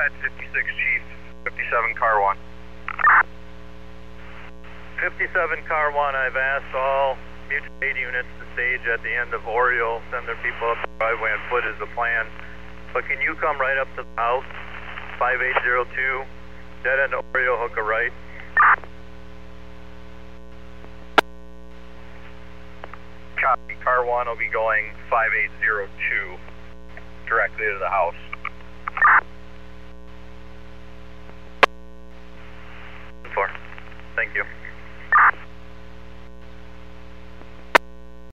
ahead, 56 Chief, 57 Car 1. 57 Car 1, I've asked all mutual aid units to stage at the end of Oriole, send their people up the driveway on foot is the plan. But can you come right up to the house, 5802, dead end Oriole, hook a right. Copy, Car 1 will be going 5802 directly to the house.